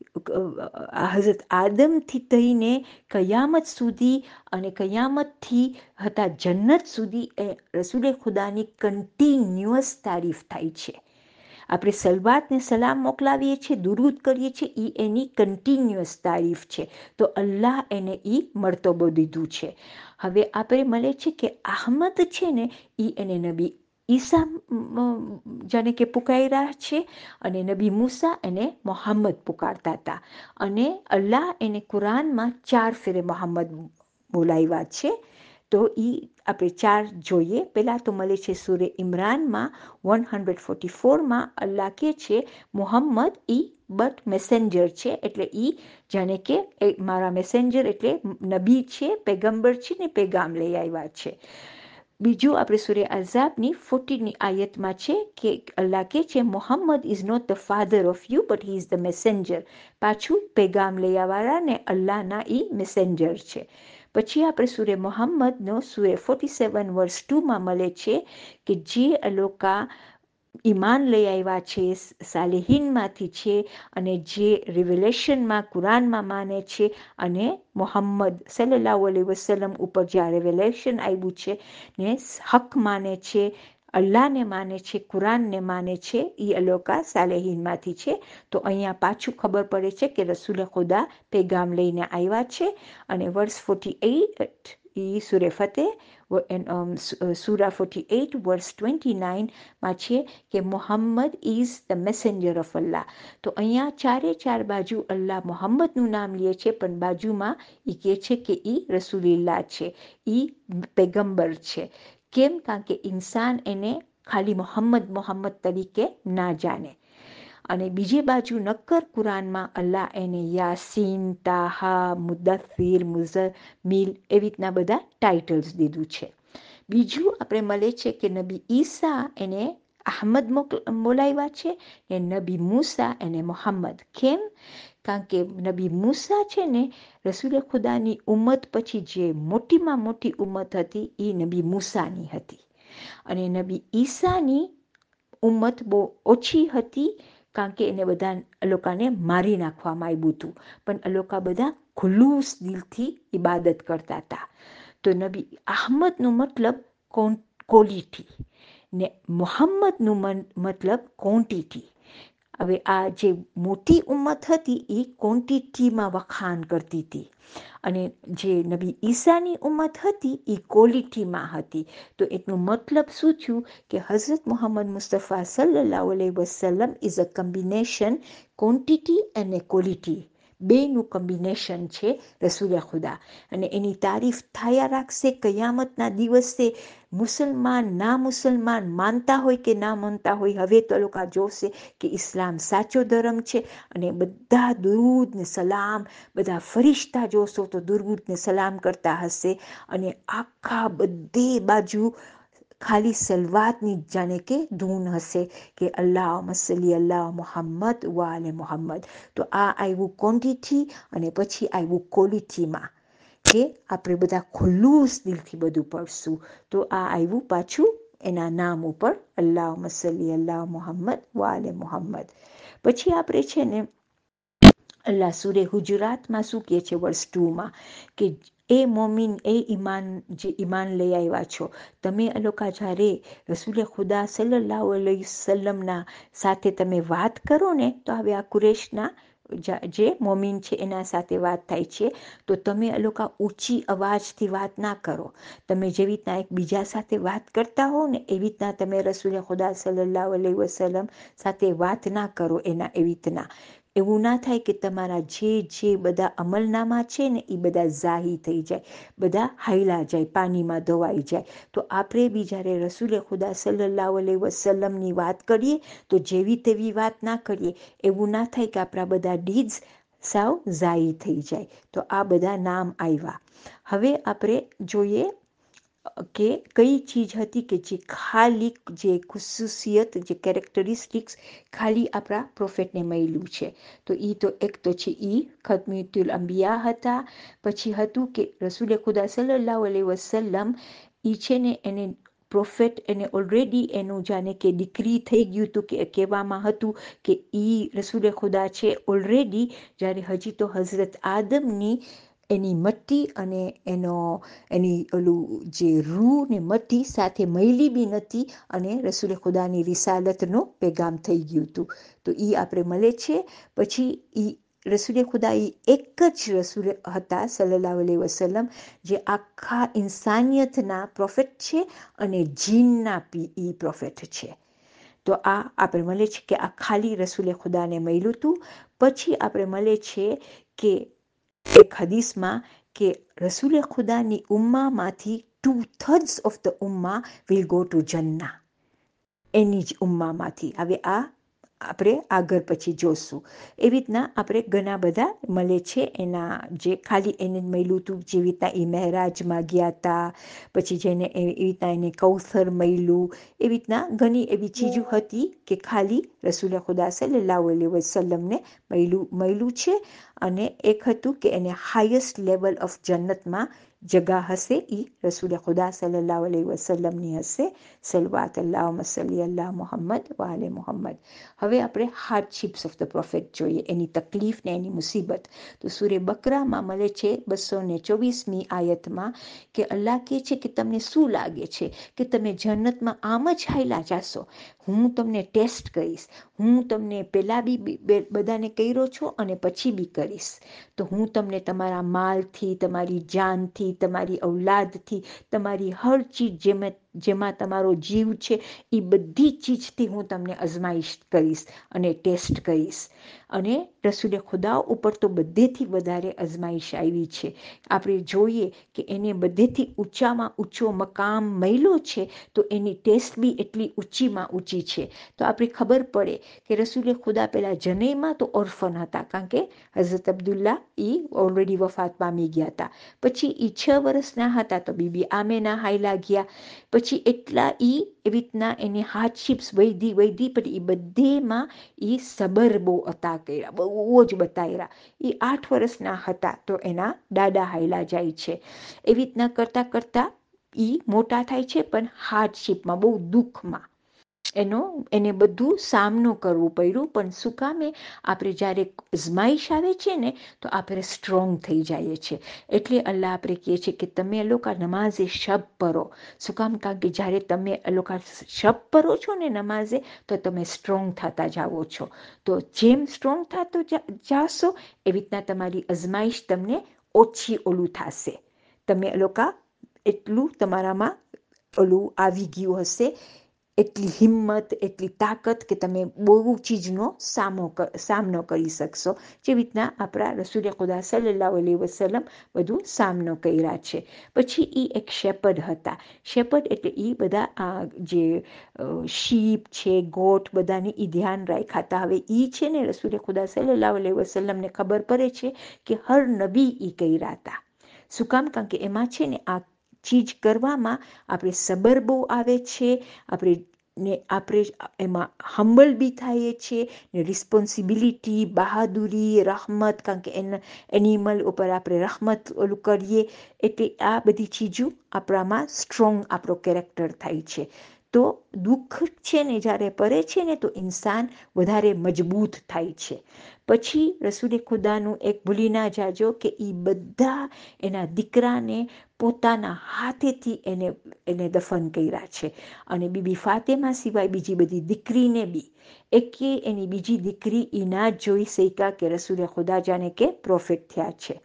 હઝરત આદમથી થઈને કયામત સુધી અને કયામતથી હતા જન્નત સુધી એ રસૂલે ખુદાની કન્ટિન્યુઅસ તારીફ થાય છે. આપણે સલવાત ને સલામ મોકલાવીએ છીએ, દુરૂદ કરીએ છીએ, એ એની કન્ટિન્યુઅસ તારીફ છે. તો અલ્લાહ એને એ મર્તબો દીધું છે. હવે આપણે મળે છે કે આહમદ છે ને એ એને નબી ઈસા જાણે કે પુકાર્યા છે અને નબી મૂસા એને મોહમ્મદ પુકારતા હતા. અને અલ્લાહ એને કુરાનમાં ચાર ફેરે મોહમ્મદ બોલાવ્યા છે. તો એ આપણે ચાર જોઈએ. પહેલાં તો મળે છે સૂરે ઇમરાનમાં વન હંડ્રેડ ફોર્ટી ફોરમાં અલ્લાહ કહે છે મોહમ્મદ ઈ બટ મેસેન્જર છે, એટલે એ જાણે કે મારા મેસેન્જર એટલે નબી છે, પેગમ્બર છે ને પેગામ લઈ આવ્યા છે. બીજું આપણે સૂરે અઝાબની ફોર્ટીની આયતમાં છે કે અલ્લાહ કહે છે Mohammad is not the father of you but he is the messenger. પાછું પેગામ લઈ આવવાના ને અલ્લાહના એ મેસેન્જર છે. પછી આપણે સૂરે મોહમ્મદનો સૂરે ફોર્ટી સેવન વર્સ ટુમાં મળે છે કે જે અલોકા ઈમાન લઈ આવ્યા છે, સાલેહીનમાંથી છે અને જે રિવેલેશનમાં કુરાનમાં માને છે અને મોહમ્મદ સલ્લલ્લાહુ અલૈહિ વસલ્લમ ઉપર જે રિવેલેશન આવ્યું છે ને હક માને છે, અલ્લાહને માને છે, કુરાનને માને છે, એ અલોકા સાલેહીનમાંથી છે. તો અહીંયા પાછું ખબર પડે છે કે રસૂલે ખુદા પેગામ લઈને આવ્યા છે. અને વર્સ ફોર્ટી એઇટ એ સૂરે ફતેહ સૂરા ફોર્ટી એઇટ વર્સ ટ્વેન્ટી નાઇનમાં છે કે Mohammad is the messenger of Allah. તો અહીંયા ચારે ચાર બાજુ અલ્લાહ મોહમ્મદનું નામ લે છે, પણ બાજુમાં એ કહે છે કે એ રસૂલિલ્લાહ છે, એ પેગમ્બર છે. કેમ? કારણ કે ઇન્સાન એને ખાલી મોહમ્મદ મોહમ્મદ તરીકે ના જાણે. અને બીજી બાજુ નક્કર કુરાનમાં અલ્લાહ એને યાસીન, તાહા, મુદ્દથિર, મુઝમ્મિલ એવી રીતના બધા ટાઇટલ્સ દીધું છે. બીજું આપણે મળે છે કે નબી ઈસા એને અહમદ બોલાવ્યા છે ને નબી મૂસા એને મોહમ્મદ. કેમ? કારણ કે નબી મૂસા છે ને રસૂલે ખુદાની ઉમ્મત પછી જે મોટીમાં મોટી ઉમ્મત હતી એ નબી મૂસાની હતી. અને નબી ઈસાની ઉમ્મત બહુ ઓછી હતી, કારણ કે એને બધા લોકોને મારી નાખવામાં આવ્યું હતું. પણ એ લોકો બધા ખુલ્લુસ દિલથી ઇબાદત કરતા હતા. તો નબી અહમદનો મતલબ ક્વોલિટી ને મોહમ્મદનું મતલબ ક્વોન્ટિટી. હવે આ જે મોટી ઉમ્મત હતી એ ક્વોન્ટિટીમાં વખાણ કરતી હતી અને જે નબી ઈસાની ઉમ્મત હતી એ ક્વોલિટીમાં હતી. તો એનો મતલબ શું થયું કે હઝરત મુહમ્મદ મુસ્તફા સલ્લલ્લાહુ અલૈહિ વસલ્લમ ઇઝ અ કમ્બિનેશન ક્વોન્ટિટી અને ક્વોલિટી, બેનું કમ્બિનેશન છે રસૂલે ખુદા. અને એની તારીફ થયા રાખશે કયામતના દિવસે. મુસલમાન ના મુસલમાન માનતા હોય કે ના માનતા હોય, હવે તો લોકો જોશે કે ઇસ્લામ સાચો ધર્મ છે. અને બધા દુરૂદ ને સલામ, બધા ફરિશ્તા જોશો તો દુરૂદ ને સલામ કરતા હશે. અને આખા બધે બાજુ ખાલી સલવાતની જાણે કે ધૂન હશે કે અલ્લાહ મસલી અલ્લાહ મુહમ્મદ વાલે મુહમ્મદ. તો આ આવ્યું ક્વોન્ટિટી અને પછી આવ્યું ક્વોલિટીમાં કે આપણે બધા ખુલ્લુસ દિલથી બધું પડશું. તો આ આવ્યું પાછું એના નામ ઉપર અલ્લાહ મસલી અલ્લાહ મુહમ્મદ વાલે મુહમ્મદ. પછી આપણે છે ને અલ્લાહ સુરે હુજરાતમાં શું કહે છે વર્સ ટુમાં કે એ મોમિન એ ઈમાન જે ઈમાન લઈ આવ્યા છો, તમે એ લોકો જ્યારે રસૂલે ખુદા સલ્લલ્લાહુ અલૈહિ વસલ્લમના સાથે તમે વાત કરો ને, તો હવે આ કુરેશના જે મોમિન છે એના સાથે વાત થાય છે, તો તમે એ લોકો ઊંચી અવાજથી વાત ના કરો. તમે જેવી રીતના એક બીજા સાથે વાત કરતા હો ને એવી રીતના તમે રસૂલે ખુદા સલ્લલ્લાહુ અલૈહિ વસલ્લમ સાથે વાત ના કરો. એના એવી રીતના એવું ના થાય કે તમારા જે જે બધા અમલનામા છે ને એ બધા ઝાહી થઈ જાય, બધા હાઈલા જાય, પાણીમાં ધોવાઈ જાય. તો આપણે બી જ્યારે રસૂલે ખુદા સલ્લલ્લાહુ અલૈહિ વસલ્લમની વાત કરીએ તો જેવી તેવી વાત ના કરીએ. એવું ના થાય કે આપણા બધા ડીડ્સ સાવ ઝાહી થઈ જાય. તો આ બધા નામ આવ્યા. હવે આપણે જોઈએ કે કઈ ચીજ હતી કે જે ખાલી જે ખુસુસિયત જે કેરેક્ટરિસ્ટિક્સ ખાલી આપણા પ્રોફેટને મળ્યું છે. તો એ તો એક તો છે એ ખતમીતુલ અંબિયા હતા. પછી હતું કે રસૂલે ખુદા સલ્લલ્લાહુ અલૈહિ વસલ્લમ એ છે ને એને પ્રોફેટ એને ઓલરેડી એનું જાણે કે ડિક્રી થઈ ગયું હતું કે કહેવામાં હતું કે એ રસૂલે ખુદા છે ઓલરેડી જ્યારે હજી તો હઝરત આદમની એની મટ્ટી અને એનો એની ઓલું જે રૂહ ને મટ્ટી સાથે મયલી બી નથી અને રસૂલે ખુદાની રિસાલતનો પેગામ થઈ ગયું હતું. તો એ આપણે મળે છે. પછી એ રસૂલે ખુદા એ એક જ રસૂલ હતા સલ્લલ્લાહુ અલૈહિ વસલ્લમ જે આખા ઇન્સાનિયતના પ્રોફેટ છે અને જીનના પી ઈ પ્રોફેટ છે. તો આ આપણે મળે છે કે આ ખાલી રસૂલે ખુદાને મળ્યું હતું. પછી આપણે મળે છે કે એક હદીસમાં કે રસૂલે ખુદાની ઉમ્મામાંથી ટુ થર્ડ્સ ઓફ ધ ઉમ્મા વિલ ગો ટુ જન્ના, એની જ ઉમ્મામાંથી. હવે આ આપણે આગળ પછી જોશું. એવી રીતના આપણે ઘણા બધા મળે છે એના જે ખાલી એને મળ્યું હતું, જેવી રીતના એ મહેરાજમાં ગયા હતા, પછી જેને એવી રીતના એને કૌસર મળ્યું, એવી રીતના ઘણી એવી ચીજો હતી કે ખાલી રસૂલે ખુદા સલ્લલ્લાહુ અલૈહિ વસલ્લમને મળ્યું મળ્યું છે. અને એક હતું કે એને હાઈએસ્ટ લેવલ ઓફ જન્નતમાં જગા હશે એ રસૂલે ખુદા સલ્લલ્લાહુ અલૈહિ વસલ્લમની હશે. સલવાત અલ્લાહ મસલી અલ્લાહ મુહમ્મદ વાલે મુહમ્મદ. હવે આપણે હાર્ડશિપ્સ ઓફ ધ પ્રોફેટ જોઈએ, એની તકલીફ ને એની મુસીબત. તો સૂરે બકરામાં મળે છે બસો ને ચોવીસમી આયતમાં કે અલ્લાહ કહે છે કે તમને શું લાગે છે કે તમે જન્નતમાં આમ જ હાયલા જાશો? હું તમને ટેસ્ટ કરીશ. હું તમને પહેલા બી બધાને કર્યો છો અને પછી બી કરીશ. તો હું તમને તમારા માલથી, તમારી જાનથી, તમારી ઔલાદથી, તમારી હર ચીજ જેમાં જેમાં તમારો જીવ છે એ બધી ચીજથી હું તમને અજમાઈશ કરીશ અને ટેસ્ટ કરીશ. અને રસૂલે ખુદા ઉપર તો બધેથી વધારે અજમાઈશ આવી છે. આપણે જોઈએ કે એને બધેથી ઊંચામાં ઊંચો મકામ મળ્યો છે, તો એની ટેસ્ટ બી એટલી ઊંચીમાં ઊંચી છે. તો આપણે ખબર પડે કે રસૂલે ખુદા પહેલાં જનેમાં તો ઓર્ફન હતા, કારણ કે હઝરત અબ્દુલ્લા એ ઓલરેડી વફાત પામી ગયા હતા. પછી એ છ વર્ષના હતા તો બીબી આમેના હાયલા ગયા. પછી એટલા એ એવી રીતના એની હાર્ડશિપ્સ વૈધી વૈધી પણ એ બધેમાં એ સબર બહુ અતા કર્યા, બહુ જ બતાવ્યા. એ આઠ વર્ષના હતા તો એના દાદા હાયલા જાય છે. એવી રીતના કરતાં કરતાં એ મોટા થાય છે, પણ હાર્ડશિપમાં, બહુ દુઃખમાં. એનો એને બધું સામનો કરવું પડ્યું. પણ શું કામે આપણે જ્યારે અજમાઈશ આવે છે ને તો આપણે સ્ટ્રોંગ થઈ જઈએ છીએ. એટલે અલ્લાહ આપણે કહે છે કે તમે એ લોકો નમાઝે શબ પઢો. શું કામ? કારણ કે જ્યારે તમે એ લોકો શબ પઢો છો ને નમાઝે, તો તમે સ્ટ્રોંગ થતા જાઓ છો. તો જેમ સ્ટ્રોંગ થતો જાશો એવી રીતના તમારી અજમાઈશ તમને ઓછી ઓલું થશે. તમે એ લોકો એટલું તમારામાં ઓલું આવી ગયું હશે, એટલી હિંમત, એટલી તાકાત કે તમે બહુ ચીજનો સામો સામનો કરી શકશો. જેવી રીતના આપણા રસૂલ ખુદા સલ્લલ્લાહુ અલૈહિ વસલ્લમ બધું સામનો કર્યા છે. પછી એ એક શેપર્ડ હતા. શેપર્ડ એટલે એ બધા આ જે શીપ છે, ગોટ, બધાની એ ધ્યાન રાખ્યા હતા. હવે એ છે ને રસૂલ ખુદા સલ્લલ્લાહુ અલૈહિ વસલ્લમને ખબર પડે છે કે હર નબી એ કર્યા હતા. શું કામ? કારણ કે એમાં છે ને આ ચીજ કરવામાં આપણે સબર બહુ આવે છે, આપણે ને આપણે એમાં હમ્બલ બી થાય છે, ને રિસ્પોન્સિબિલિટી, બહાદુરી, રહમત, કારણ કે એના એનિમલ ઉપર આપણે રહમત ઓલું કરીએ એટલે આ બધી ચીજો આપણામાં સ્ટ્રોંગ આપણો કેરેક્ટર થાય છે. તો દુઃખ છે ને જ્યારે પડે છે ને તો ઇન્સાન વધારે મજબૂત થાય છે. પછી રસૂલે ખુદાનું એક ભૂલી ના જાજો કે એ બધા એના દીકરાને પોતાના હાથેથી એને એને દફન કર્યા છે. અને બીબી ફાતેમા સિવાય બીજી બધી દીકરીને બી એકે એની બીજી દીકરી એ ના જોઈ શક્યા કે રસૂલે ખુદા જાણે કે પ્રોફેટ થયા છે.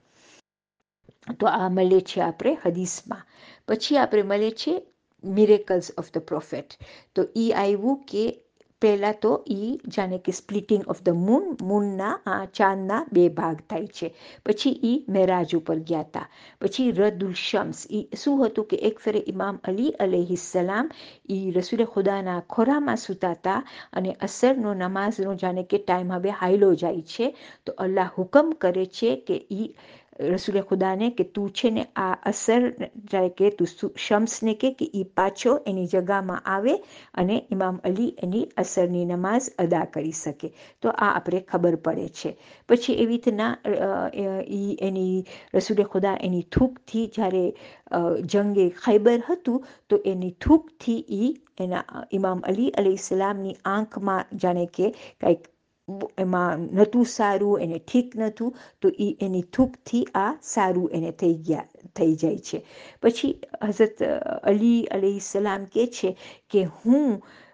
તો આ મળે છે આપણે હદીસમાં. પછી આપણે મળે છે મિરેકલ્સ ઓફ ધ પ્રોફેટ. તો એ આવ્યું કે પહેલાં તો એ જાણે કે સ્પ્લિટિંગ ઓફ ધ મૂન, મૂનના આ ચાંદના બે ભાગ થાય છે. પછી એ મેરાજ ઉપર ગયા હતા. પછી રદુલ શમ્સ, એ શું હતું કે એક ફેરે ઇમામ અલી અલૈહિસ્સલામ એ રસૂલે ખુદાના ખોરામાં સૂતા હતા અને અસરનો નમાઝનો જાણે કે ટાઈમ હવે હાઈલો જાય છે. તો અલ્લાહ હુકમ કરે છે કે એ રસૂલે ખુદાને કે તું છે ને આ અસર જાય કે તું શમ્સને કે કે એ પાછો એની જગામાં આવે અને ઇમામ અલી એની અસરની નમાઝ અદા કરી શકે. તો આ આપણે ખબર પડે છે. પછી એવી રીતના ઈ એની રસૂલે ખુદા એની થૂકથી જ્યારે જંગે ખૈબર હતું તો એની થૂકથી ઈ એના ઇમામ અલી અલૈહિસ્સલામની આંખમાં જાણે કે કંઈક એમાં નહોતું સારું, એને ઠીક નહોતું, તો એ એની થૂકથી આ સારું એને થઈ ગયા થઈ જાય છે. પછી હઝરત અલી અલૈહિસ્સલામ કહે છે કે હું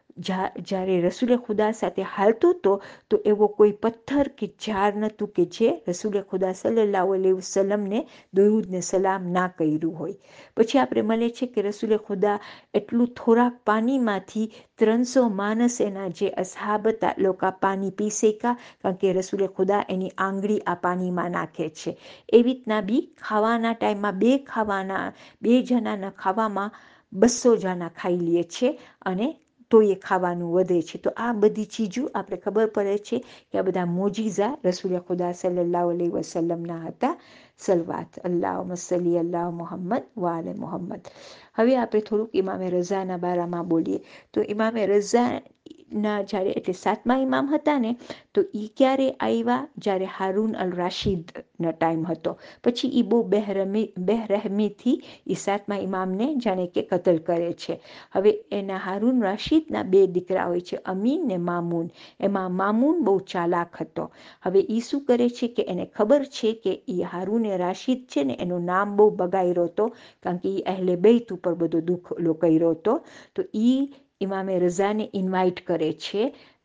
જ્યારે રસૂલે ખુદા સાથે હાલતો હતો તો એવો કોઈ પથ્થર કે ઝાડ નહોતું કે જે રસૂલે ખુદા સલ્લલ્લાહુ અલૈહિ વસલ્લમને દરૂદ ને સલામ ના કર્યું હોય. પછી આપણે મળે છે કે રસૂલે ખુદા એટલું થોડાક પાણીમાંથી ત્રણસો માણસ એના જે અસહાબ હતા લોકો પાણી પી શક્યા, કારણ કે રસૂલે ખુદા એની આંગળી આ પાણીમાં નાખે છે. એવી રીતના બી ખાવાના ટાઈમમાં બે ખાવાના બે જણાના ખાવામાં બસો જણા ખાઈ લે છે અને તો એ ખાવાનું વધે છે. તો આ બધી ચીજો આપણે ખબર પડે છે કે આ બધા મોજીઝા રસૂલ ખુદા સલ્લલ્લાહુ અલૈહિ વસલ્લમના હતા. સલવાત અલ્લાહુમ્મા સલ્લી અલા મુહમ્મદ વ આલે મુહમ્મદ. હવે આપણે થોડુંક ઇમામે રઝાના બારામાં બોલીએ. તો ઇમામે રઝાના જ્યારે એટલે સાતમા ઇમામ હતા ને તો એ ક્યારે આવ્યા? જ્યારે હારૂન અલ રાશિદનો ટાઈમ હતો. પછી એ બહુ બેરહમી બેરહમીથી એ સાતમા ઇમામને જાણે કે કતલ કરે છે. હવે એના હારૂન રાશિદના બે દીકરા હોય છે, અમીન ને મામૂન. એમાં મામૂન બહુ ચાલાક હતો. હવે એ શું કરે છે કે એને ખબર છે કે એ હારૂન રાશિદ છે ને એનું નામ બહુ બગાડ્યો હતો, કારણ કે એ અહેલે બેત ઉપર બધો દુઃખ કર્યો હતો. તો એ ઇમામે રઝાને ઇન્વાઇટ કરે છે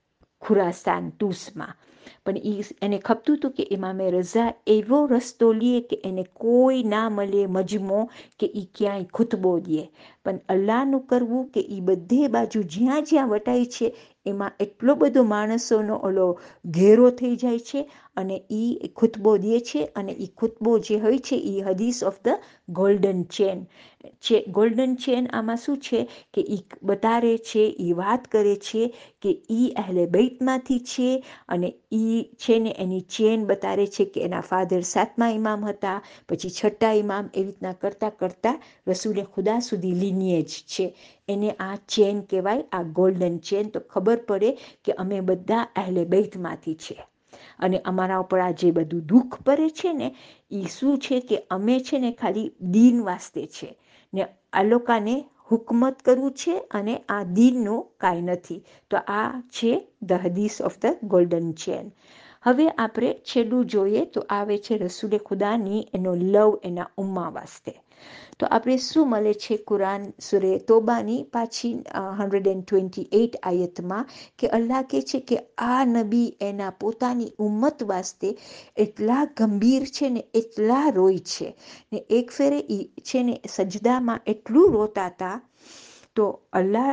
ખુરાસાન ટૂસમાં. પણ એ એને ખપતું હતું કે ઇમામે રઝા એવો રસ્તો લે કે એને કોઈ ના મળે મજમો કે એ ક્યાંય ખુતબો દે. પણ અલ્લાહનું કરવું કે એ બધે બાજુ જ્યાં જ્યાં વટાય છે એમાં એટલો બધો માણસોનો ઓલો ઘેરો થઈ જાય છે અને એ ખુતબો દે છે. અને એ ખુતબો જે હોય છે એ હદીસ ઓફ ધ ગોલ્ડન ચેન છે. ગોલ્ડન ચેન આમાં શું છે કે એ બતારે છે, એ વાત કરે છે કે એ અહેલે બેતમાંથી છે અને એ છે ને એની ચેન બતારે છે કે એના ફાધર સાતમા ઇમામ હતા, પછી છઠ્ઠા ઇમામ, એવી રીતના કરતાં કરતાં રસૂલે ખુદા સુધી લિનિયેજ છે. એને આ ચેન કહેવાય, આ ગોલ્ડન ચેન. તો ખબર પડે કે અમે બધા અહેલે બેતમાંથી છે અને અમારા ઉપર આ જે બધું દુઃખ પડે છે ને એ શું છે કે અમે છે ને ખાલી દીન વાસ્તે છે ને આ લોકોને હુકમત કરવું છે અને આ દીનનું કાંઈ નથી. તો આ છે ધ હદીસ ઓફ ધ ગોલ્ડન ચેન. હવે આપણે છેલ્લું જોઈએ તો આવે છે રસૂલે ખુદાની એનો લવ એના ઉમ્મા વાસ્તે. તો આપણે શું મળે છે કુરાન સુરે તોબાની પાછી હંડ્રેડ એન્ડ ટ્વેન્ટી એઇટ આયતમાં કે અલ્લાહ કહે છે કે આ નબી એના પોતાની ઉમ્મત વાસ્તે એટલા ગંભીર છે ને એટલા રોય છે ને એક ફેરે ઈ છે ને સજદામાં એટલું રોતા હતા. તો અલ્લાહ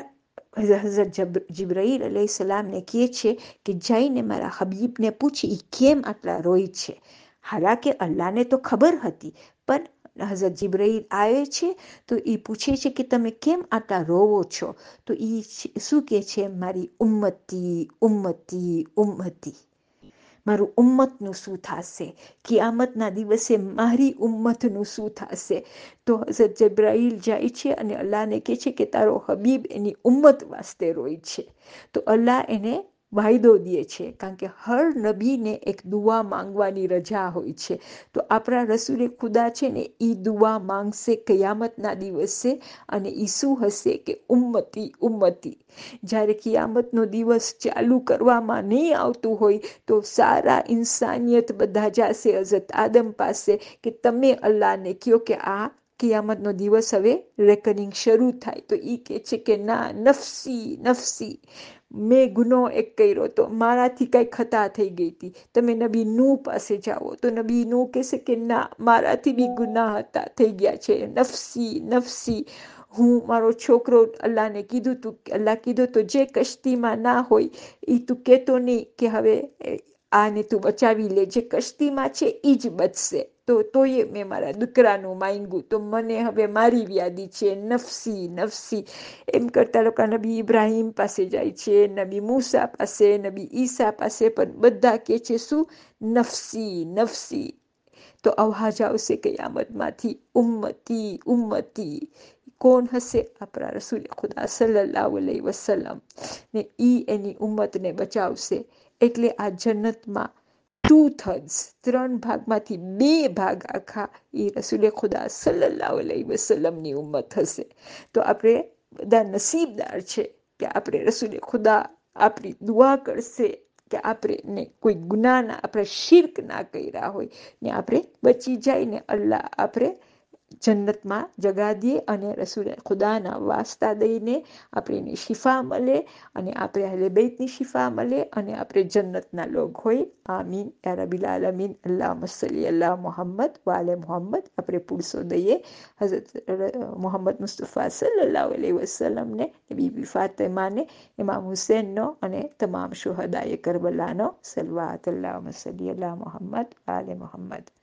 હઝરત જિબ્રાઈલ અલૈહિ સલામને કહે છે કે જઈને મારા હબીબને પૂછી કેમ આટલા રોય છે. હાલાકે અલ્લાહને તો ખબર હતી, પણ હઝરત જિબ્રાઈલ આવે છે તો એ પૂછે છે કે તમે કેમ આટલા રોવો છો. તો એ શું કહે છે, મારી ઉમ્મતી ઉમ્મતી ઉમ્મતી, મારું ઉમ્મતનું શું થશે, કિયામતના દિવસે મારી ઉમ્મતનું શું થશે. તો હઝરત જિબ્રાઈલ જાય છે અને અલ્લાહને કહે છે કે તારો હબીબ એની ઉમ્મત વાસ્તે રોય છે. તો અલ્લાહ એને વાયદો દે છે, કારણ કે હર નબીને એક દુઆ માંગવાની રજા હોય છે. તો આપણા રસૂલે ખુદા છે ને એ દુઆ માંગશે કયામતના દિવસે, અને એ શું હશે કે ઉમ્મતી ઉમ્મતી. જ્યારે કિયામતનો દિવસ ચાલુ કરવામાં નહીં આવતું હોય તો સારા ઇન્સાનિયત બધા જશે હઝરત આદમ પાસે કે તમે અલ્લાહને કહો કે આ કિયામતનો દિવસ હવે રેકનિંગ શરૂ થાય. તો એ કહે છે કે ના, નફસી નફસી, મેં ગુનો એક કર્યો તો મારાથી કંઈ ખતા થઈ ગઈ હતી. તમે નબી નૂહ પાસે જાઓ તો નબી નૂહ કહેશે કે ના, મારાથી બી ગુનાહ હતા થઈ ગયા છે, નફસી નફસી. હું મારો છોકરો અલ્લાહને કીધું તું, અલ્લાહ કીધું તો જે કશ્તીમાં ના હોય એ તું કહેતો નહીં કે હવે આને તું બચાવી લે, જે કશ્તીમાં છે એ જ બચશે. તો તોય મેં મારા દીકરાનું માંગ્યું તો મને હવે મારી વ્યાધિ છે, નફસી નફસી. એમ કરતા લોકો નબી ઇબ્રાહીમ પાસે જાય છે, નબી મૂસા પાસે, નબી ઈસા પાસે, પણ બધા કહે છે શું, નફસી નફસી. તો અવાજ આવશે કયામતમાંથી, ઉમ્મતી ઉમ્મતી. કોણ હશે? આપણા રસૂલ ખુદા સલ્લલ્લાહુ અલૈહિ વસલ્લમ, ને ઈ એની ઉમ્મતને બચાવશે. એટલે આ જન્નતમાં ટુ થર્ડ્સ, ત્રણ ભાગમાંથી બે ભાગ આખા એ રસૂલે ખુદા સલ્લલ્લાહુ અલૈહિ વસલ્લમની ઉમ્મત હશે. તો આપણે બધા નસીબદાર છે કે આપણે રસૂલે ખુદા આપણી દુઆ કરશે કે આપણે કોઈ ગુનાના, આપણે શિર્ક ના કર્યા હોય ને આપણે બચી જાય ને અલ્લાહ આપણે જન્નતમાં જગા દે અને રસૂલ ખુદાના વાસ્તા દઈને આપણે એની શિફા મળે, અને આપણે અહલે બેતની શિફા મળે, અને આપણે જન્નતના લોક હોય. આમીન યા રબિલ આલમીન. અલ્લાહુમ્મા સલ્લી અલા મુહમ્મદ વાલે મુહમ્મદ. આપણે પૂરસો દઈએ હઝરત મોહમ્મદ મુસ્તફા સલ્લલ્લાહુ અલૈહિ વસલ્લમને, બીબી ફાતિમાને, ઇમામ હુસૈનનો અને તમામ શુહદાએ કરબલાનો સલવાત. અલ્લાહુમ્મા સલ્લી અલા મુહમ્મદ વાલે મુહમ્મદ.